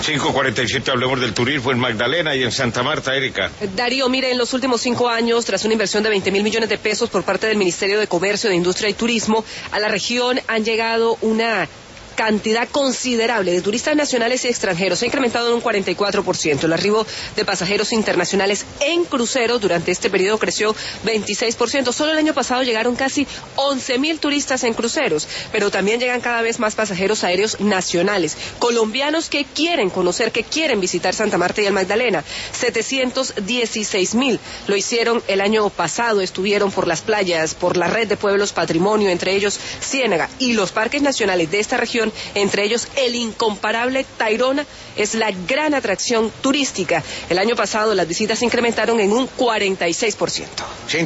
5:47 hablemos del turismo en Magdalena y en Santa Marta, Erika. Darío, mire, en los últimos 5 años, tras una inversión de 20.000 millones de pesos por parte del Ministerio de Comercio, de Industria y Turismo, a la región han llegado una cantidad considerable de turistas nacionales y extranjeros. Se ha incrementado en un 44%. El arribo de pasajeros internacionales en cruceros durante este periodo creció 26%. Solo el año pasado llegaron casi 11.000 turistas en cruceros, pero también llegan cada vez más pasajeros aéreos nacionales, colombianos que quieren conocer, que quieren visitar Santa Marta y el Magdalena. 716.000 lo hicieron el año pasado, estuvieron por las playas, por la red de pueblos patrimonio, entre ellos Ciénaga, y los parques nacionales de esta región, entre ellos el incomparable Tayrona, es la gran atracción turística. El año pasado las visitas se incrementaron en un 46%.